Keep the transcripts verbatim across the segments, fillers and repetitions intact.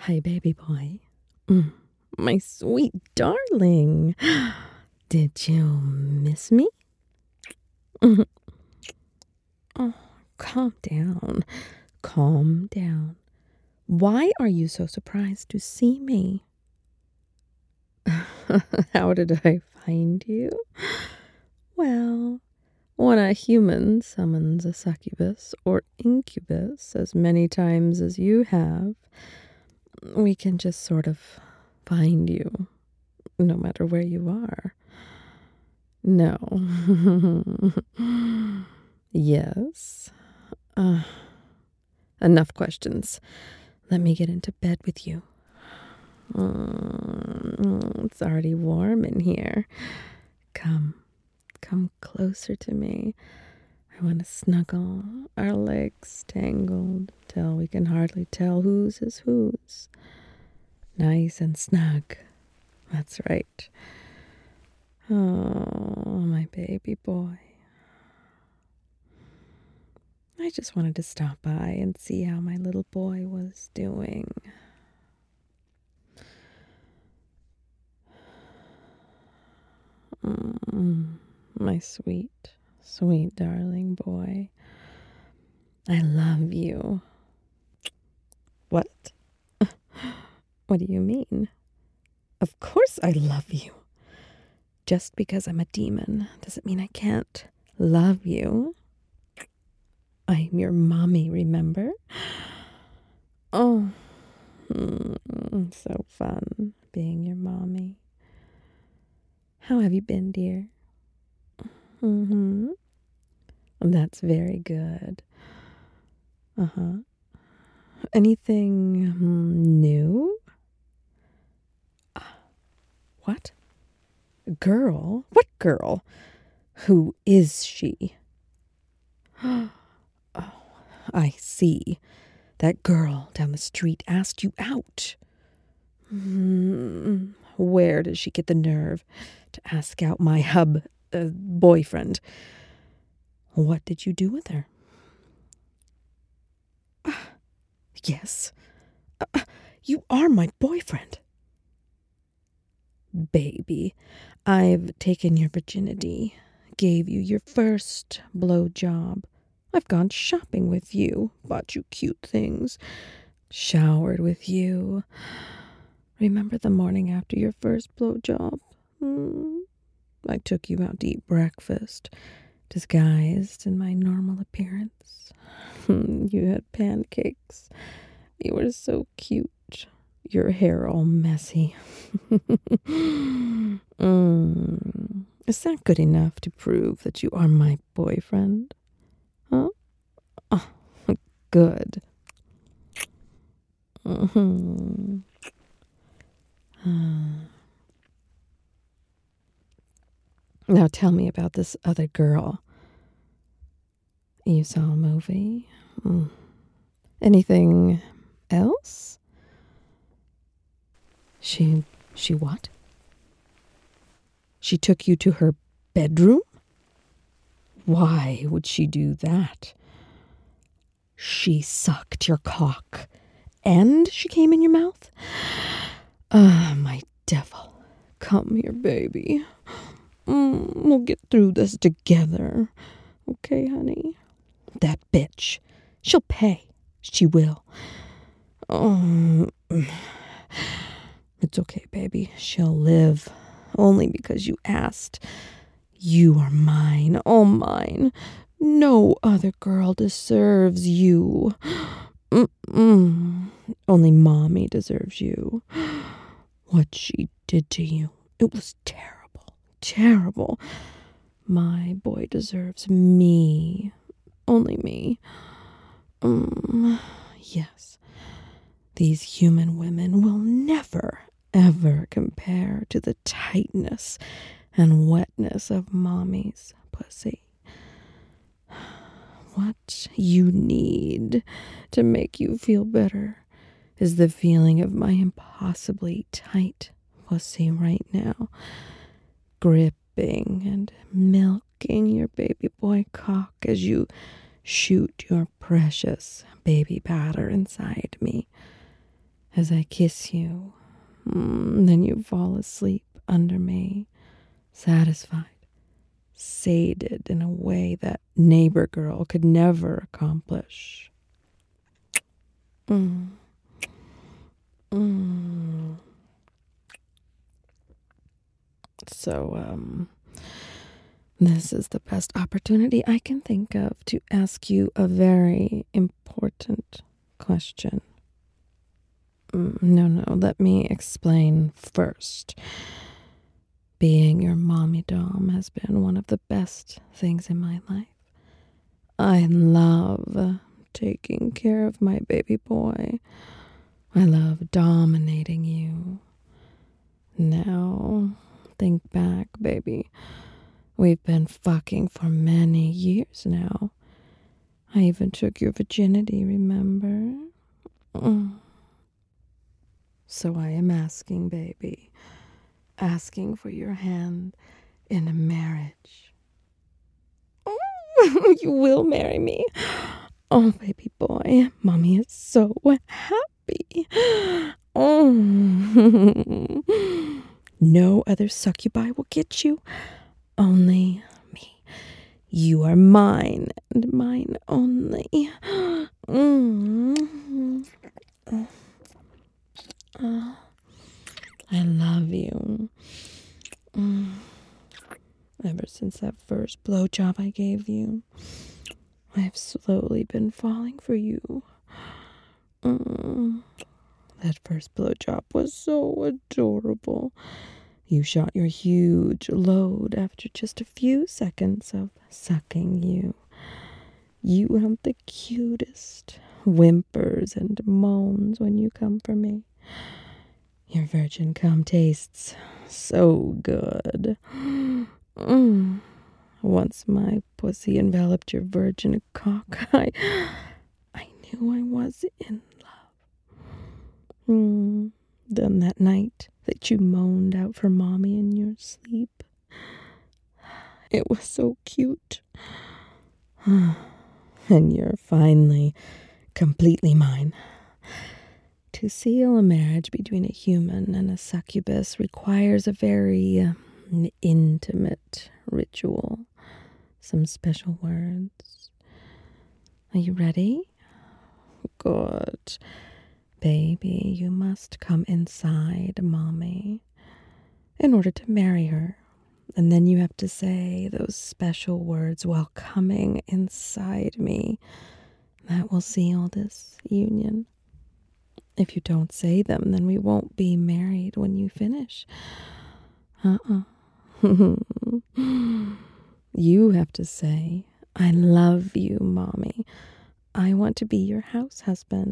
Hi, baby boy. Mm, my sweet darling. Did you miss me? Oh, calm down. Calm down. Why are you so surprised to see me? How did I find you? Well, when a human summons a succubus or incubus as many times as you have, we can just sort of find you, no matter where you are. No. Yes. Uh, enough questions. Let me get into bed with you. Mm, it's already warm in here. Come. Come closer to me. I want to snuggle, our legs tangled till we can hardly tell whose is whose. Nice and snug. That's right. Oh, my baby boy. I just wanted to stop by and see how my little boy was doing. Mm, my sweet, sweet darling boy. I love you. What? What do you mean? Of course I love you. Just because I'm a demon doesn't mean I can't love you. I'm your mommy, remember? Oh, mm, so fun being your mommy. How have you been, dear? Mm-hmm. That's very good. Uh-huh. Anything mm, new? What? Girl? What girl? Who is she? Oh, I see. That girl down the street asked you out. Mm, where does she get the nerve to ask out my hub uh, boyfriend? What did you do with her? Uh, yes. Uh, you are my boyfriend. Baby, I've taken your virginity, gave you your first blowjob. I've gone shopping with you, bought you cute things, showered with you. Remember the morning after your first blowjob? Hmm. I took you out to eat breakfast, disguised in my normal appearance. You had pancakes. You were so cute. Your hair all messy. mm. Is that good enough to prove that you are my boyfriend? Huh? Oh, good. Mm-hmm. Now tell me about this other girl. You saw a movie? Mm. Anything else? She, she what? She took you to her bedroom? Why would she do that? She sucked your cock, and she came in your mouth? Ah, my devil. Come here, baby. Mm, we'll get through this together. Okay, honey? That bitch. She'll pay. She will. Oh, it's okay, baby. She'll live. Only because you asked. You are mine, all mine. No other girl deserves you. Mm-mm. Only mommy deserves you. What she did to you, it was terrible, terrible. My boy deserves me. Only me. Mm, yes. These human women will never, ever compare to the tightness and wetness of mommy's pussy. What you need to make you feel better is the feeling of my impossibly tight pussy right now, gripping and milking your baby boy cock as you shoot your precious baby batter inside me. as I kiss you. Mm, then you fall asleep under me, satisfied, sated in a way that neighbor girl could never accomplish. Mm. Mm. So, um, this is the best opportunity I can think of to ask you a very important question. Mm, no, no, let me explain first. Being your mommy dom has been one of the best things in my life. I love taking care of my baby boy. I love dominating you. Now, think back, baby. We've been fucking for many years now. I even took your virginity, remember? Mm. So I am asking, baby, asking for your hand in a marriage. You will marry me. Oh, baby boy, mommy is so happy. Oh. No other succubi will get you. Only me. You are mine and mine only. Mm. Oh, I love you. Mm. Ever since that first blowjob I gave you, I've slowly been falling for you. Mm. That first blowjob was so adorable. You shot your huge load after just a few seconds of sucking you. You have the cutest whimpers and moans when you come for me. Your virgin cum tastes so good. Mm. Once my pussy enveloped your virgin cock, I, I knew I was in love. Mm. Then that night that you moaned out for mommy in your sleep, it was so cute. And you're finally completely mine. To seal a marriage between a human and a succubus requires a very uh, intimate ritual. Some special words. Are you ready? Good. Baby, you must come inside mommy in order to marry her. And then you have to say those special words while coming inside me. That will seal this union. If you don't say them, then we won't be married when you finish. Uh-uh. You have to say, I love you, mommy. I want to be your house husband.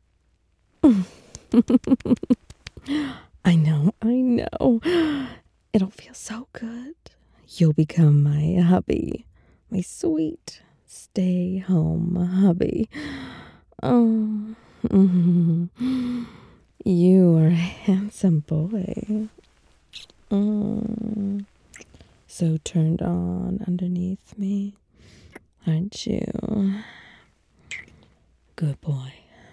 I know, I know. It'll feel so good. You'll become my hubby. My sweet stay-home hubby. Oh, mm-hmm. You are a handsome boy. Mm. So turned on underneath me, aren't you? Good boy.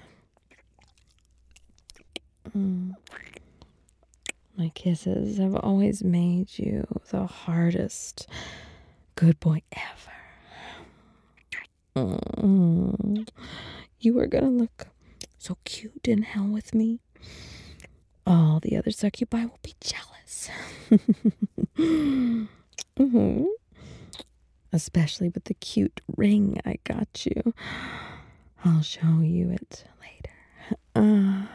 Mm. My kisses have always made you the hardest good boy ever. Mm. You are gonna look so cute in hell with me. All the other succubi will be jealous. Mm-hmm. Especially with the cute ring I got you. I'll show you it later. Uh,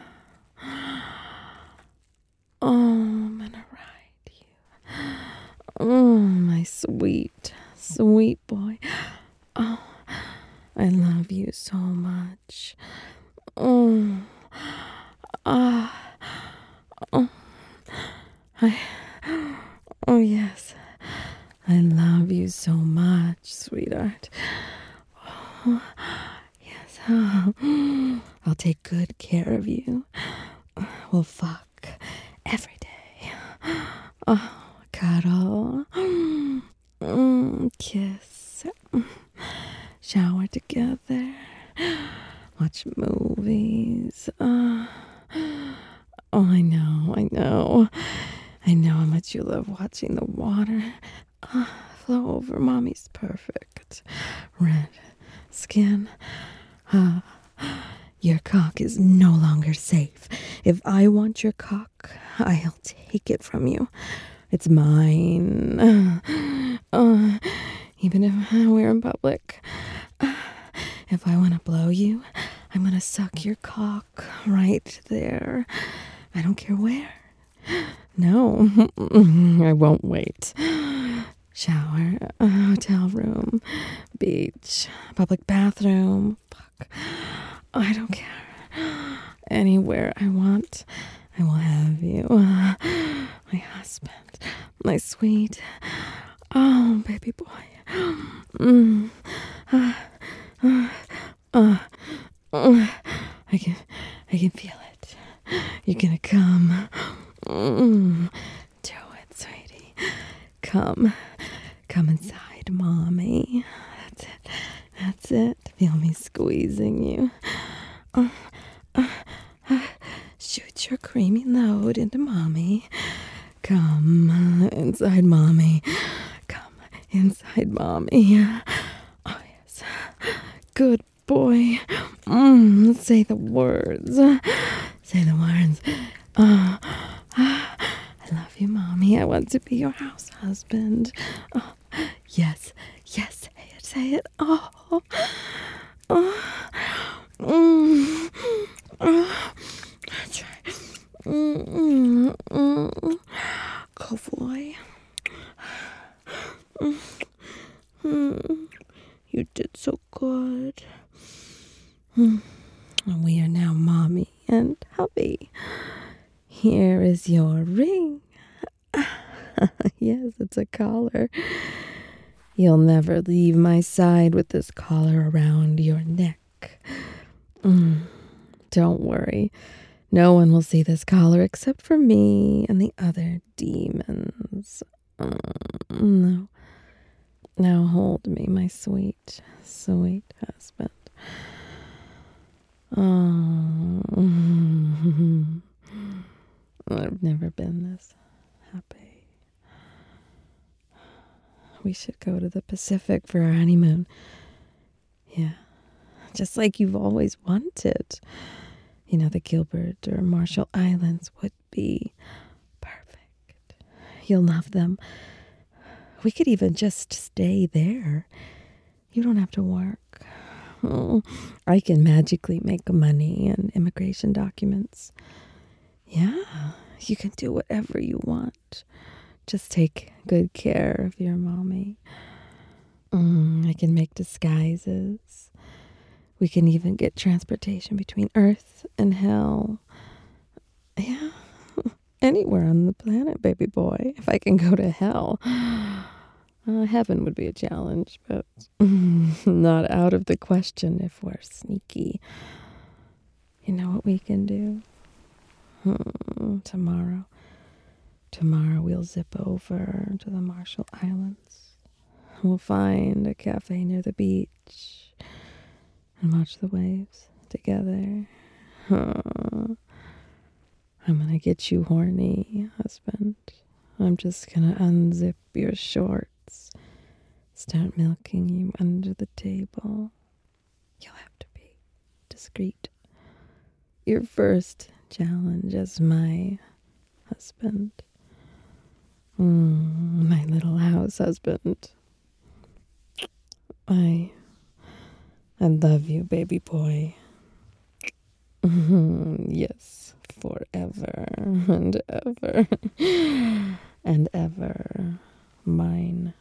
oh, I'm gonna ride you. Oh, my sweet, sweet boy. Oh, I love you so much. Oh, ah, oh, I, oh yes, I love you so much, sweetheart. Oh, yes, oh, I'll take good care of you. We'll fuck every day. Oh, cuddle, mm, kiss, shower together, watch movies. Uh, Oh, I know, I know. I know how much you love watching the water uh, flow over Mommy's perfect red skin. Uh, your cock is no longer safe. If I want your cock, I'll take it from you. It's mine. Uh, even if we're in public. If I want to blow you, I'm going to suck your cock right there. I don't care where. No, I won't wait. Shower, uh, hotel room, beach, public bathroom. Fuck. I don't care. Anywhere I want, I will have you. Uh, my husband, my sweet, oh, baby boy. Mm. Uh, uh, uh, uh, I can, I can feel it. You're gonna come. Mm. Do it, sweetie. Come. Come inside, Mommy. That's it. That's it. Feel me squeezing you. Uh, uh, uh, shoot your creamy load into Mommy. Come inside, Mommy. Come inside, Mommy. Oh, yes. Good boy. Mm, say the words. Say the words. Uh, I love you, Mommy. I want to be your house husband. Oh, yes, yes, say it, say it. Oh, oh, mm, oh, that's right. Mm, mm, mm. Go, boy. Mm, mm. You did so good. Mm. We are now Mommy and hubby. Here is your ring. Yes, it's a collar. You'll never leave my side with this collar around your neck. Mm, don't worry. No one will see this collar except for me and the other demons. Mm, no. Now hold me, my sweet, sweet husband. Oh, I've never been this happy. We should go to the Pacific for our honeymoon. Yeah, just like you've always wanted. You know, the Gilbert or Marshall Islands would be perfect. You'll love them. We could even just stay there. You don't have to work. Oh, I can magically make money and immigration documents. Yeah, you can do whatever you want. Just take good care of your Mommy. Mm, I can make disguises. We can even get transportation between Earth and Hell. Yeah, anywhere on the planet, baby boy. If I can go to Hell. Uh, heaven would be a challenge, but not out of the question if we're sneaky. You know what we can do? Hmm, tomorrow. Tomorrow we'll zip over to the Marshall Islands. We'll find a cafe near the beach and watch the waves together. Huh. I'm gonna get you horny, husband. I'm just gonna unzip your shorts. Start milking you under the table. You'll have to be discreet. Your first challenge as my husband. Mm, my little house husband. I, I love you, baby boy. Yes, forever and ever and ever. Mine.